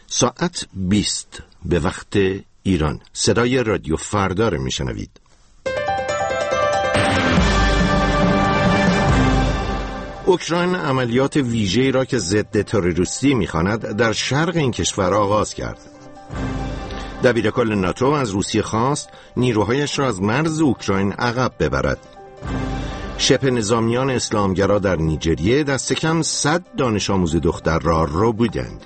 ساعت 20 به وقت ایران. صدای رادیو فردا رو میشنوید. اوکراین عملیات ویژه‌ای را که ضد تروریستی می‌خواند در شرق این کشور آغاز کرد. دبیرکل ناتو از روسیه خواست نیروهایش را از مرز اوکراین عقب ببرد. شبه نظامیان اسلامگرا در نیجریه دست کم 100 دانش آموز دختر را ربودند.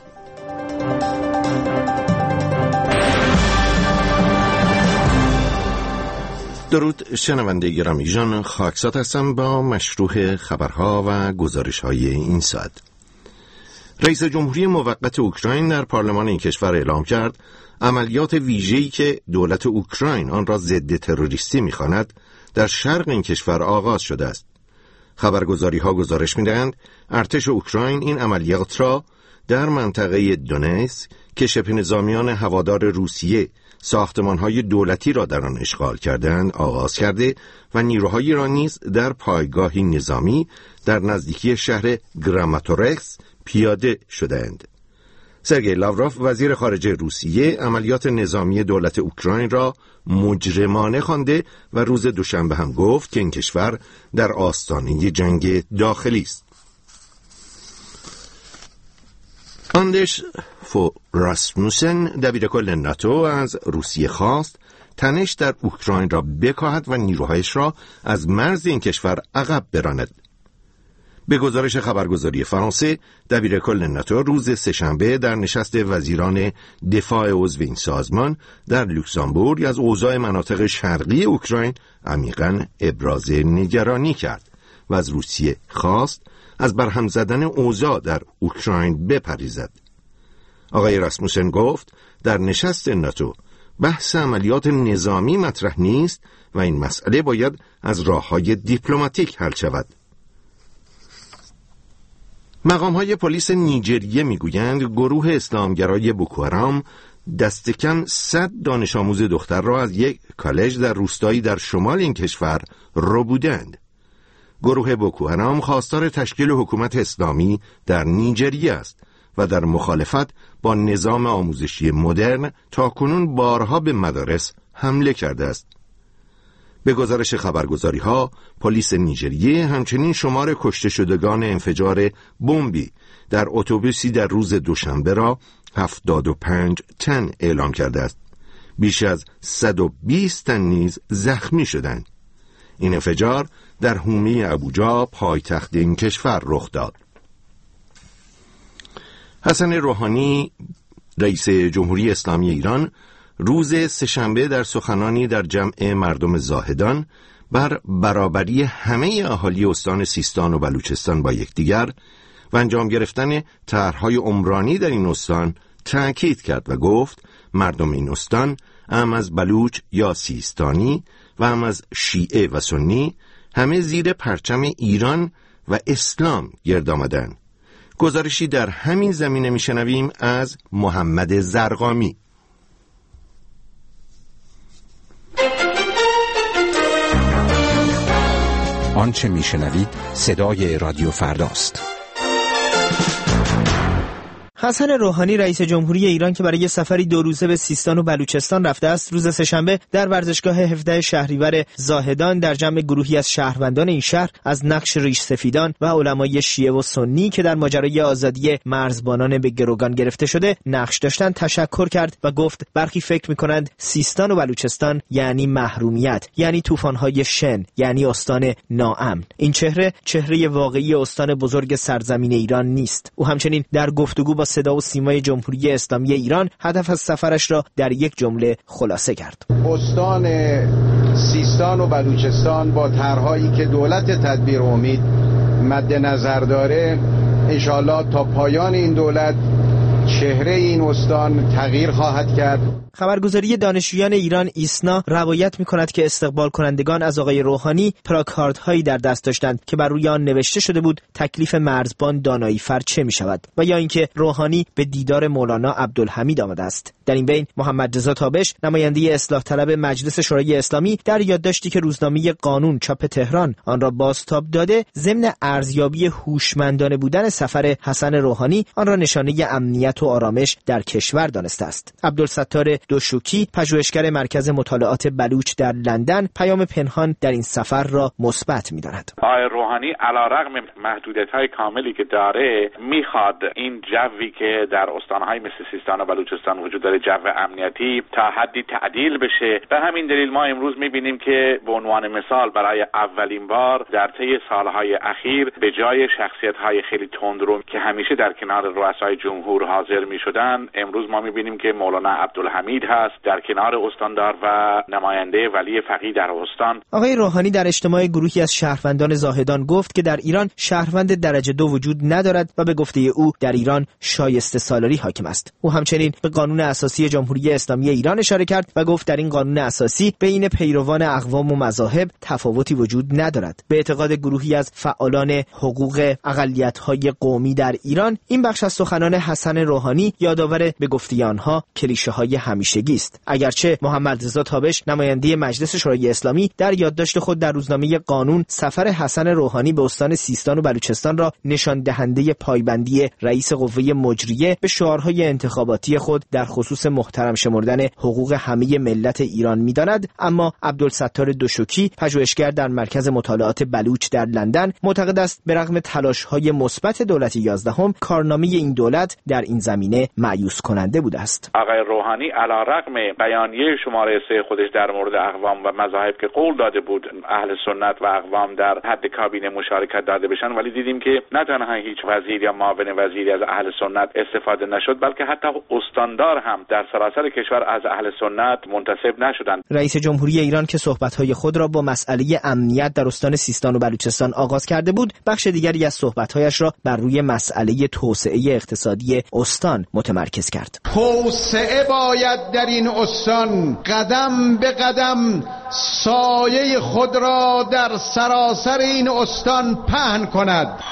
درود شنونده گرامی، ژان خاکسات هستم با مشروح خبرها و گزارش‌های این ساعت. رئیس جمهوری موقت اوکراین در پارلمان این کشور اعلام کرد عملیات ویژه‌ای که دولت اوکراین آن را ضد تروریستی می‌خواند در شرق این کشور آغاز شده است. خبرگزاری‌ها گزارش می‌دهند ارتش اوکراین این عملیات را در منطقه دونتسک که شبه نظامیان هوادار روسیه ساختمان‌های دولتی را در آن اشغال کردند آغاز کرده و نیروهایی را نیز در پایگاهی نظامی در نزدیکی شهر گراماتورکس پیاده شدند. سرگئی لاوروف وزیر خارجه روسیه عملیات نظامی دولت اوکراین را مجرمانه خوانده و روز دوشنبه هم گفت که این کشور در آستانه جنگ داخلی است. آندرس فو راسموسن دبیرکل ناتو از روسیه خواست تنش در اوکراین را بکاهد و نیروهایش را از مرز این کشور عقب براند. به گزارش خبرگزاری فرانسه، دبیرکل ناتو روز سه‌شنبه در نشست وزیران دفاع عضو این سازمان در لوکزامبورگ از اوضاع مناطق شرقی اوکراین عمیقاً ابراز نگرانی کرد و از روسیه خواست از برهم زدن اوضاع در اوکراین بپریزد. آقای راسموسن گفت در نشست ناتو بحث عملیات نظامی مطرح نیست و این مسئله باید از راه‌های دیپلماتیک حل شود. مقام‌های پلیس نیجریه می‌گویند گروه اسلامگرای بوکوهرام دست کم 100 دانش آموز دختر را از یک کالج در روستایی در شمال این کشور ربودند. گروه بوکوهرام خواستار تشکیل حکومت اسلامی در نیجریه است و در مخالفت با نظام آموزشی مدرن تاکنون بارها به مدارس حمله کرده است. به گزارش خبرگزاری‌ها، پلیس نیجریه همچنین شمار کشته شدگان انفجار بمبی در اتوبوسی در روز دوشنبه را 75 تن اعلام کرده است. بیش از 120 تن نیز زخمی شدند. این انفجار در حومه ابوجا پایتخت این کشور رخ داد. حسن روحانی رئیس جمهوری اسلامی ایران روز سه‌شنبه در سخنانی در جمع مردم زاهدان بر برابری همه اهالی استان سیستان و بلوچستان با یکدیگر و انجام گرفتن طرح‌های عمرانی در این استان تأکید کرد و گفت مردم این استان هم از بلوچ یا سیستانی و هم از شیعه و سنی همه زیر پرچم ایران و اسلام گرد آمدند. گزارشی در همین زمینه میشنویم از محمد زرقامی. آنچه میشنوید صدای رادیو فرداست. حسن روحانی رئیس جمهوری ایران که برای سفری 2 روزه به سیستان و بلوچستان رفته است، روز سه‌شنبه در ورزشگاه 17 شهریور زاهدان در جمع گروهی از شهروندان این شهر از نقش ریش سفیدان و علمای شیعه و سنی که در ماجرای آزادی مرزبانان به گروگان گرفته شده نقش داشتند تشکر کرد و گفت برخی فکر می‌کنند سیستان و بلوچستان یعنی محرومیت، یعنی طوفان‌های شن، یعنی استان ناامن. این چهره واقعی استان بزرگ سرزمین ایران نیست. او همچنین در گفتگو با صدا و سیمای جمهوری اسلامی ایران هدف از سفرش را در یک جمله خلاصه کرد. استان سیستان و بلوچستان با طرح‌هایی که دولت تدبیر امید مد نظر داره انشاءالله تا پایان این دولت چهره این استان تغییر خواهد کرد. خبرگزاری دانشجویان ایران ایسنا روایت می‌کند که استقبال کنندگان از آقای روحانی پلاکاردهایی در دست داشتند که بر روی آن نوشته شده بود تکلیف مرزبان دانایی فر چه می‌شود و یا اینکه روحانی به دیدار مولانا عبدالحمید آمده است. در این بین محمد رضا تابش نماینده اصلاح طلب مجلس شورای اسلامی در یادداشتی که روزنامه قانون چاپ تهران آن را بازتاب داده ضمن ارزیابی هوشمندانه بودن سفر حسن روحانی آن را نشانه امنیت ثبات و آرامش در کشور دانسته است. عبدالستار دوشوکی، پژوهشگر مرکز مطالعات بلوچ در لندن، پیام پنهان در این سفر را مثبت می‌داند. آقای روحانی علیرغم محدودیت‌های کاملی که داره میخواد این جوی که در استان‌های مثل سیستان و بلوچستان وجود داره، جو امنیتی، تا حدی تعدیل بشه. به همین دلیل ما امروز می‌بینیم که به عنوان مثال برای اولین بار در طی سال‌های اخیر به جای شخصیت‌های خیلی تندرو که همیشه در کنار رؤسای جمهور حاضر می‌شدن، امروز ما می‌بینیم که مولانا عبدالحمید هست در کنار استاندار و نماینده ولی فقیه در استان. آقای روحانی در اجتماع گروهی از شهروندان زاهدان گفت که در ایران شهروند درجه 2 وجود ندارد و به گفته او در ایران شایسته سالاری حاکم است. او همچنین به قانون اساسی جمهوری اسلامی ایران اشاره کرد و گفت در این قانون اساسی بین پیروان اقوام و مذاهب تفاوتی وجود ندارد. به اعتقاد گروهی از فعالان حقوق اقلیت‌های قومی در ایران، این بخش از سخنان حسن روحانی یادآور به گفته آنها کلیشه‌های همیشگی است. اگرچه محمد رضا تابش، نماینده مجلس شورای اسلامی، در یادداشت خود در روزنامه قانون سفر حسن روحانی به استان سیستان و بلوچستان را نشان دهنده پایبندی رئیس قوه مجریه به شعارهای انتخاباتی خود در خصوص محترم شمردن حقوق همه ملت ایران می‌داند، اما عبدالستار دوشوکی، پژوهشگر در مرکز مطالعات بلوچ در لندن، معتقد است به رغم تلاش‌های مثبت دولت 11 کارنامه این دولت در این زمینه مایوس کننده بوده است. آقای روحانی علیرغم بیانیه شماره 3 خودش در مورد اقوام و مذاهب که قول داده بود اهل سنت و اقوام در حد کابینه مشارکت داده بشن، ولی دیدیم که نه تنها هیچ وزیر یا معاون وزیری از اهل سنت استفاده نشد، بلکه حتی استاندار هم در سراسر کشور از اهل سنت منتسب نشدند. رئیس جمهوری ایران که صحبت‌های خود را با مسئله امنیت در استان سیستان و بلوچستان آغاز کرده بود، بخش دیگری از صحبت‌هایش را بر روی مسئله توسعه اقتصادی استان متمرکز کرد. توسعه باید در این استان قدم به قدم سایه خود را در سراسر این استان پهن کند.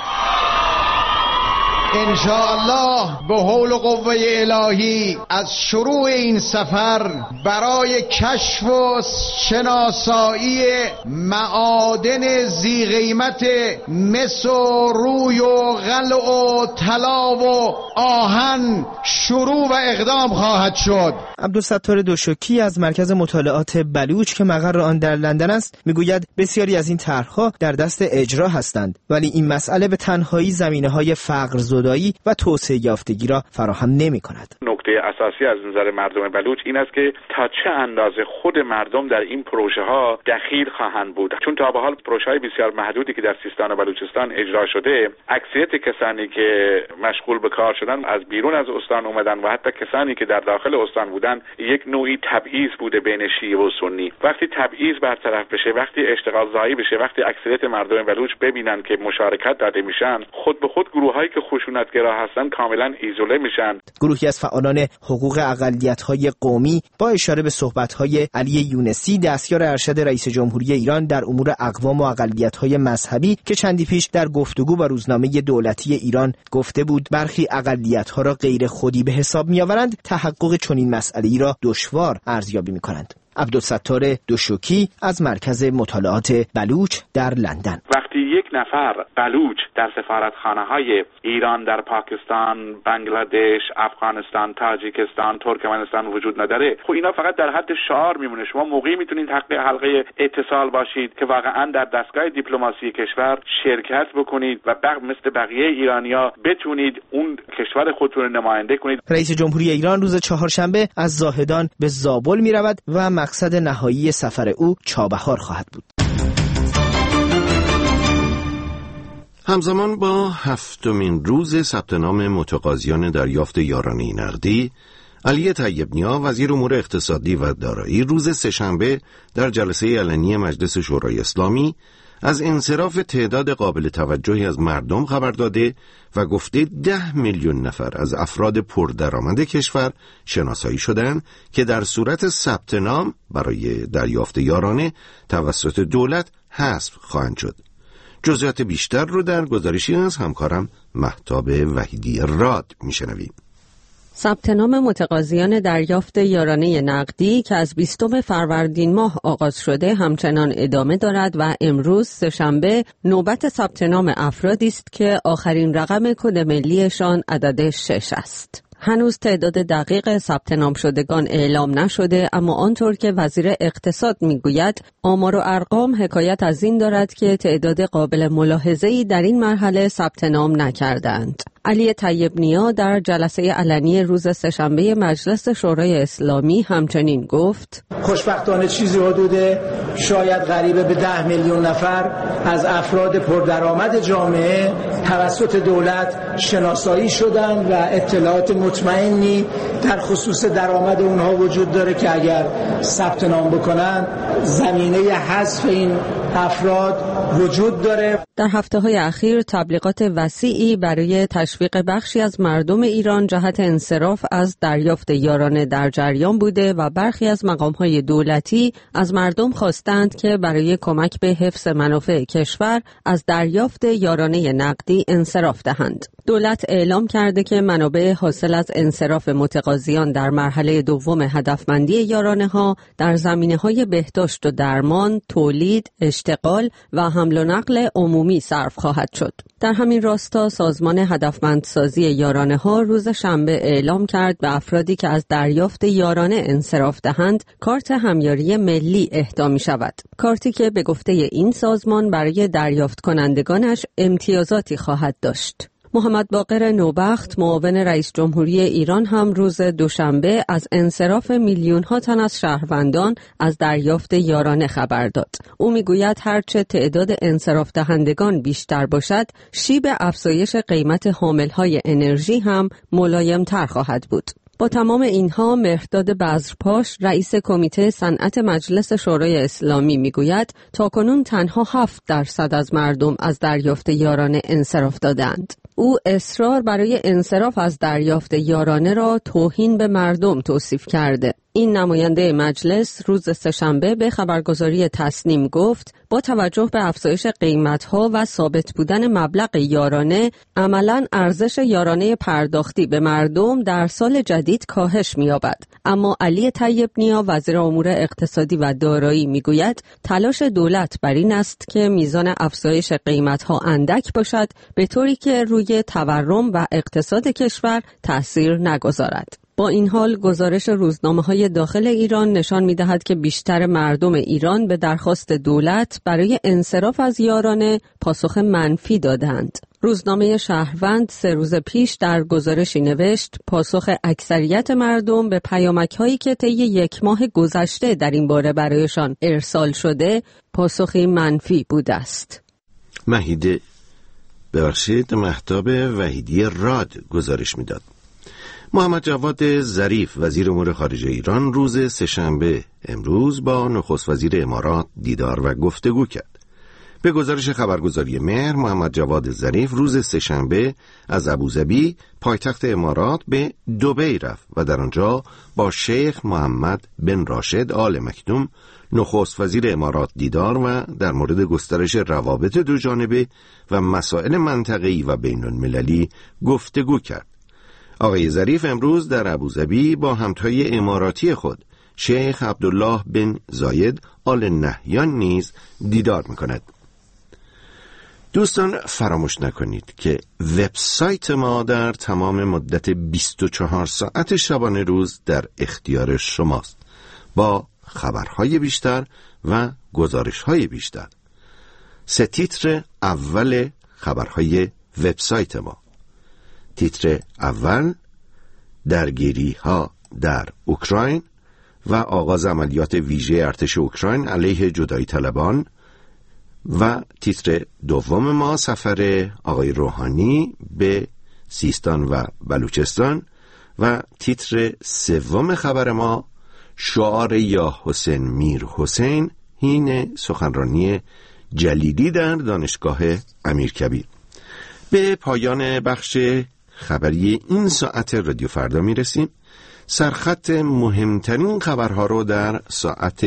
انشاءالله به حول و قوه الهی از شروع این سفر برای کشف و شناسایی معادن ذی قیمت مس و روی و قلع و طلا و آهن شروع و اقدام خواهد شد. عبدالستار دوشوکی از مرکز مطالعات بلوچ که مقر آن در لندن است میگوید بسیاری از این طرح‌ها در دست اجرا هستند، ولی این مسئله به تنهایی زمینه‌های فقر زدایی و توسعه یافتگی را فراهم نمی‌کند. نکته اساسی از نظر مردم بلوچ این است که تا چه اندازه خود مردم در این پروژه ها دخیل خواهند بود، چون تا به حال پروژه‌های بسیار محدودی که در سیستان و بلوچستان اجرا شده، اکثریت کسانی که مشغول به کار شدن از بیرون از استان اومدن و حتی کسانی که در داخل استان بودن یک نوعی تبعیض بوده بین شیعه و سنی. وقتی تبعیض برطرف بشه، وقتی اشتغال زایی بشه، وقتی اکثریت مردم بلوچ ببینن که مشارکت داده میشن، خود به خود گروهایی که خشونتگرا هستن کاملا ایزوله میشن. گروهی از فعالان حقوق اقلیت‌های قومی با اشاره به صحبت‌های علی یونسی، دستیار ارشد رئیس جمهوری ایران در امور اقوام و اقلیت‌های مذهبی که چندی پیش در گفتگو با روزنامه دولتی ایران گفته بود برخی اقلیت‌ها را غیر خودی به حساب می‌آورند، تحقق چنین مسئله‌ای را دشوار ارزیابی می‌کنند. عبدالستار دوشوکی از مرکز مطالعات بلوچ در لندن. وقتی یک نفر بلوچ در سفارتخانه‌های ایران در پاکستان، بنگلادش، افغانستان، تاجیکستان، ترکمنستان وجود نداره، خب اینا فقط در حد شعار میمونه. شما موقعی میتونید حلقه اتصال باشید که واقعا در دستگاه دیپلماسی کشور شرکت بکنید و مثل بقیه ایرانیا بتونید اون کشور خودتون رو نماینده کنید. رئیس جمهوری ایران روز چهارشنبه از زاهدان به زابل میرود و مقصد نهایی سفر او چابهار خواهد بود. همزمان با 7مین روز ثبت نام متقاضیان دریافت یارانه نقدی، علی طیب‌نیا وزیر امور اقتصادی و دارایی روز سه‌شنبه در جلسه علنی مجلس شورای اسلامی از انصراف تعداد قابل توجهی از مردم خبر داده و گفته 10 میلیون نفر از افراد پردرآمد کشور شناسایی شدند که در صورت ثبت نام برای دریافت یارانه توسط دولت حذف خواهند شد. جزئیات بیشتر رو در گزارشی از همکارم مهتاب وحیدی راد میشنویم. ثبت نام متقاضیان دریافت یارانه نقدی که از 20 فروردین ماه آغاز شده همچنان ادامه دارد و امروز سه‌شنبه نوبت ثبت نام افرادی است که آخرین رقم کد ملیشان عدد 6 است. هنوز تعداد دقیق ثبت نام شدگان اعلام نشده، اما آنطور که وزیر اقتصاد میگوید آمار و ارقام حکایت از این دارد که تعداد قابل ملاحظه‌ای در این مرحله ثبت نام نکردند. علی طیب نیا در جلسه علنی روز سه‌شنبه مجلس شورای اسلامی همچنین گفت: خوشبختانه چیزی حدود شاید قریب به 10 میلیون نفر از افراد پردرآمد جامعه توسط دولت شناسایی شدند و اطلاعات مطمئنی در خصوص درآمد اونها وجود داره که اگر ثبت نام بکنن زمینه حذف این افراد وجود داره. در هفته‌های اخیر تبلیغات وسیعی برای تشویق بخشی از مردم ایران جهت انصراف از دریافت یارانه در جریان بوده و برخی از مقام‌های دولتی از مردم خواستند که برای کمک به حفظ منافع کشور از دریافت یارانه نقدی انصراف دهند. دولت اعلام کرده که منابع حاصل از انصراف متقاضیان در مرحله دوم هدفمندی یارانه‌ها در زمینه‌های بهداشت و درمان، تولید، اشتغال و حمل و نقل عمومی صرف خواهد شد. در همین راستا سازمان هدفمندسازی یارانه‌ها روز شنبه اعلام کرد به افرادی که از دریافت یارانه انصراف دهند کارت همیاری ملی اهدا می‌شود. کارتی که به گفته این سازمان برای دریافت کنندگانش امتیازاتی خواهد داشت. محمد باقر نوبخت معاون رئیس جمهوری ایران هم روز دوشنبه از انصراف میلیون‌ها تن از شهروندان از دریافت یارانه خبر داد. او میگوید هرچه تعداد انصراف دهندگان بیشتر باشد، شیب افزایش قیمت حامل‌های انرژی هم ملایم‌تر خواهد بود. با تمام اینها مهرداد بذرپاش رئیس کمیته صنعت مجلس شورای اسلامی میگوید تاکنون تنها 7% از مردم از دریافت یارانه انصراف دادند. او اصرار برای انصراف از دریافت یارانه را توهین به مردم توصیف کرده. این نماینده مجلس روز سه‌شنبه به خبرگزاری تسنیم گفت با توجه به افزایش قیمت‌ها و ثابت بودن مبلغ یارانه، عملاً ارزش یارانه پرداختی به مردم در سال جدید کاهش می‌یابد. اما علی طیب نیا وزیر امور اقتصادی و دارایی میگوید تلاش دولت بر این است که میزان افزایش قیمت‌ها اندک باشد به طوری که روی تورم و اقتصاد کشور تأثیر نگذارد. با این حال گزارش روزنامه‌های داخل ایران نشان می‌دهد که بیشتر مردم ایران به درخواست دولت برای انصراف از یارانه پاسخ منفی دادند. روزنامه شهروند 3 روز پیش در گزارشی نوشت پاسخ اکثریت مردم به پیامک‌هایی که طی 1 ماه گذشته در این باره برایشان ارسال شده پاسخی منفی بوده است. مهتاب وحیدی راد گزارش می‌داد. محمد جواد ظریف وزیر امور خارجه ایران روز سه‌شنبه امروز با نخست وزیر امارات دیدار و گفتگو کرد. به گزارش خبرگزاری مهر، محمد جواد ظریف روز سه‌شنبه از ابوظبی پایتخت امارات به دبی رفت و در آنجا با شیخ محمد بن راشد آل مکتوم نخست وزیر امارات دیدار و در مورد گسترش روابط دوجانبه و مسائل منطقه‌ای و بین‌المللی گفتگو کرد. آقای ظریف امروز در ابوظبی با همتای اماراتی خود شیخ عبدالله بن زاید آل نهیان نیز دیدار می‌کند. دوستان فراموش نکنید که وبسایت ما در تمام مدت 24 ساعت شبانه روز در اختیار شماست با خبرهای بیشتر و گزارش‌های بیشتر. 3 تیتر اول خبرهای وبسایت ما. تیتر اول درگیری‌ها در اوکراین و آغاز عملیات ویژه ارتش اوکراین علیه جدایی طلبان و تیتر دوم ما سفر آقای روحانی به سیستان و بلوچستان و تیتر سوم خبر ما شعار یا حسین میر حسین حین سخنرانی جلیلی در دانشگاه امیرکبیر. به پایان بخش خبری این ساعت رادیو فردا میرسیم. سرخط مهمترین خبرها رو در ساعت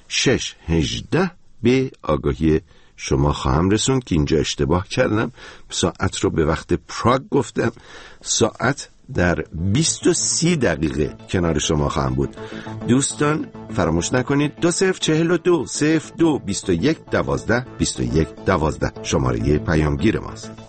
6:18 به آگاهی شما خواهم رسوند که اینجا اشتباه کردم، ساعت رو به وقت پراگ گفتم. ساعت در 20:30 دقیقه کنار شما خواهم بود. دوستان فراموش نکنید 2042 02 21 12 21 12 شماره پیامگیر ماست.